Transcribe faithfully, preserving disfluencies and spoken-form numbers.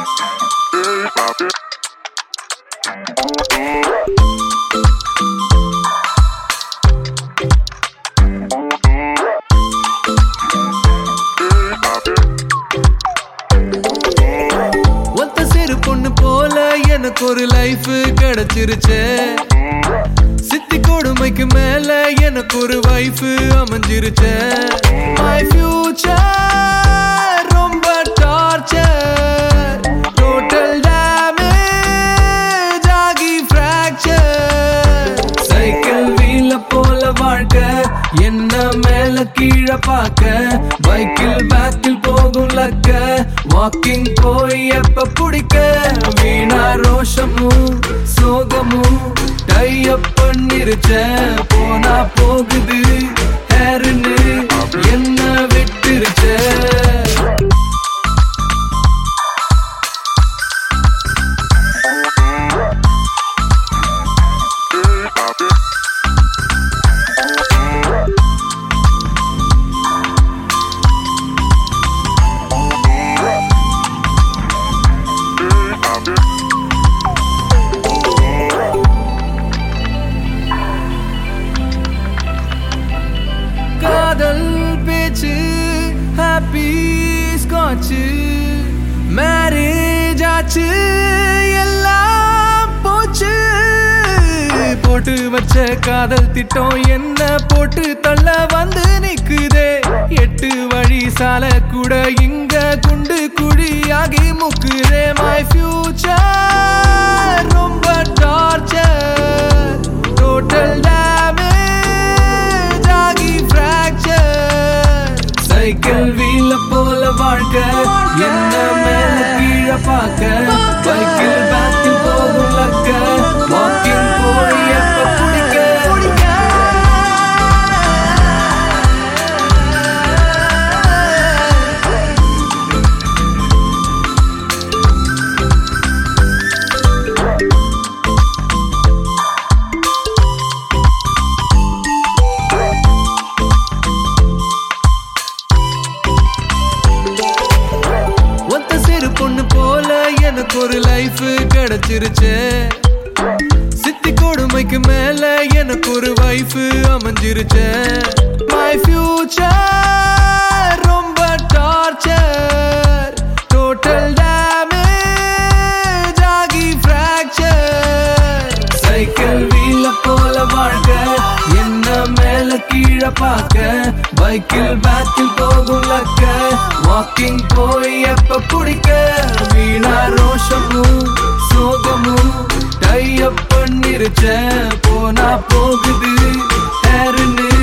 எனக்கு ஒரு லைஃப் கிடைச்சிருச்சே சித்தி கொடுமைக்கு மேல எனக்கு ஒரு வைஃப் அமைஞ்சிருச்சே my future ரொம்ப டார்ச்சர் total damage ஆகி fracture சைக்கிள் வீல போல வாழ்க்கை என்ன மேல கீழ பாக்க பைக்கில் பேக்கில் போகும் லக்க வாக்கிங் போய் எப்ப பிடிக்க வீணா ரோஷமும் சோகமும் டையப் பண்ணிருச்ச போனா போகுது ஹேருன்னு என்ன விட்டுருச்ச காதல் பேச்சு ஹாப்பி ஸ்காட்சு மேரேஜ் ஆச்சு எல்லாம் போச்சு போட்டு வச்ச காதல் திட்டம் என்ன போட்டு தள்ள வந்து நிக்குதே எட்டு வழி சால கூட இங்க குண்டு குழியாகி முக்குதே my future ரொம்ப டார்ச்சர் total damage ஆகி fracture சைக்கிள் வீல போல வாழ்க்கை என்ன மேல கீழ பாக்க பைக்கில் பேக்கில் போகும் லக்க வாக்கிங் போய் எப்ப பிடிக்க பொண்ணு போல எனக்கு ஒரு லைஃப் கிடைச்சிருச்சே சித்தி கொடுமைக்கு மேல எனக்கு ஒரு வைஃப் அமைஞ்சிருச்சே my future ரொம்ப டார்ச்சர் total damage ஆகி fracture சைக்கிள் வீல போல வாழ்க்கை என்ன மேல கீழ பாக்க பைக்கில் பேக்கில் போகும் லக்க வாக்கிங் போய் எப்ப பிடிக்க வீணா ரோஷமும் சோகமும் டையப் பண்ணிருச்ச போனா போகுது ஹேருன்னு